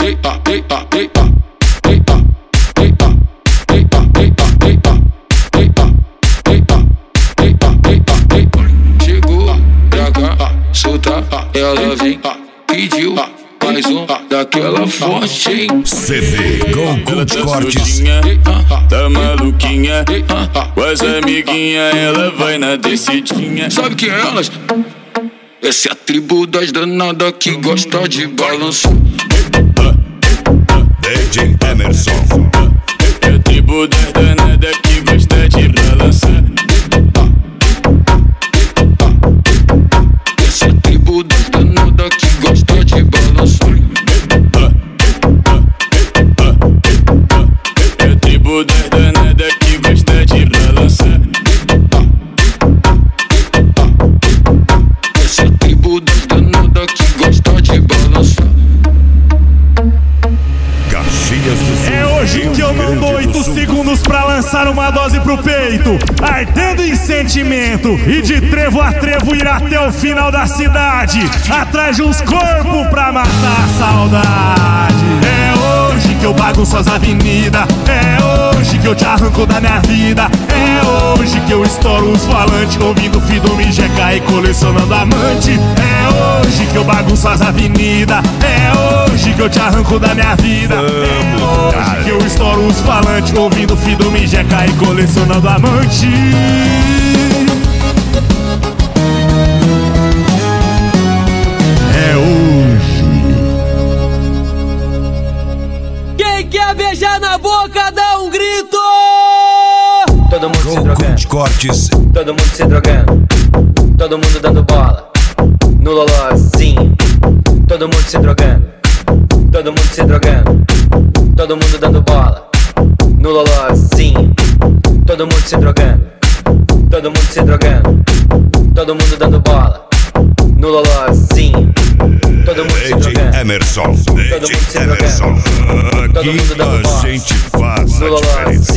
Chegou pra cá, solta, ela vem, pediu mais um daquela fonte, hein? CD Gold Cortes. Tá maluquinha, com as amiguinhas, ela vai na descidinha. Sabe quem é elas? Essa é a tribo das danadas que gosta de balançar. DJ Emerson. É a tribo das danadas que gosta de balançar. Essa é a tribo das danadas que gosta de balançar. É a tribo das danadas que gosta de balançar. Essa é a tribo das danadas que gosta de balançar. Caxias do Sul. É hoje que eu mando 8 segundos pra lançar uma dose pro peito, ardendo em sentimento, e de trevo a trevo ir até o final da cidade, atrás de uns corpos pra matar a saudade. É hoje que eu bagunço as avenidas, é hoje que eu te arranco da minha vida, é hoje que eu estouro os falantes, ouvindo Fido-me GK e colecionando amante. É hoje que eu bagunço as avenidas, é hoje que eu te arranco da minha vida, é hoje que eu estouro os falantes, ouvindo Fido-me GK e colecionando amante. É hoje. Quem quer beijar na boca, dá um grito! Todo mundo se drogando, Gold Cortes. todo mundo se drogando, todo mundo dando bola no lolozinho. Todo mundo se drogando, todo mundo se drogando, todo mundo dando bola no lolozinho. Todo mundo se drogando, todo mundo se drogando, todo mundo dando bola no lolozinho. Todo mundo se DJ drogando, Emerson. todo mundo se drogando, todo Aqui mundo dando a bola gente faz no a diferença.